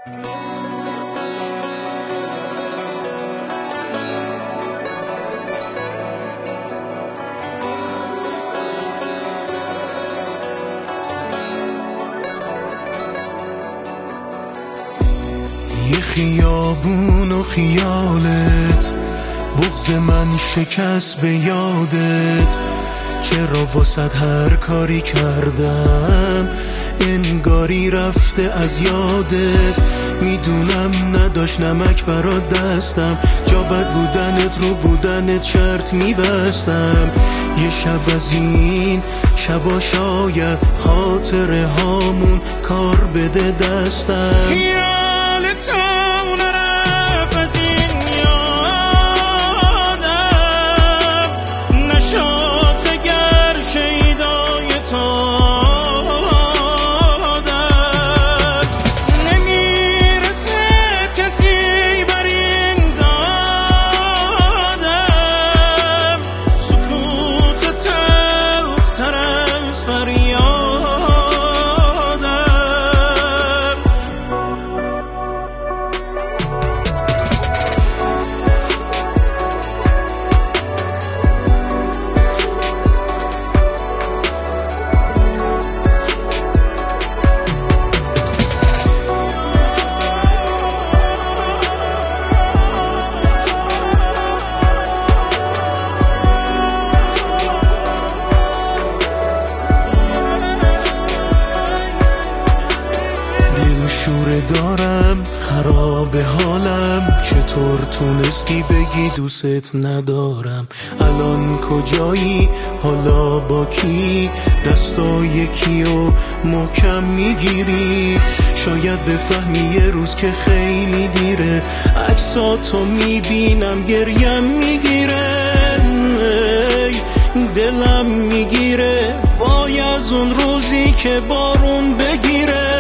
یه خیابون و خیالت بغض من شکست به یادت، چرا واسد هر کاری کردم انگاری رفته از یادت. میدونم نداشت نمک برات دستم، جا بد بودنت رو بودنت شرط میبستم. یه شب از این شبا شاید خاطره هامون کار بده دستم. دارم خراب حالم، چطور تونستی بگی دوست ندارم؟ الان کجایی؟ حالا با کی؟ دستای کیو محکم میگیری؟ شاید بفهمی یه روز که خیلی دیره، عکساتو میبینم گریم میگیره، دلم میگیره وای از اون روزی که بارون بگیره.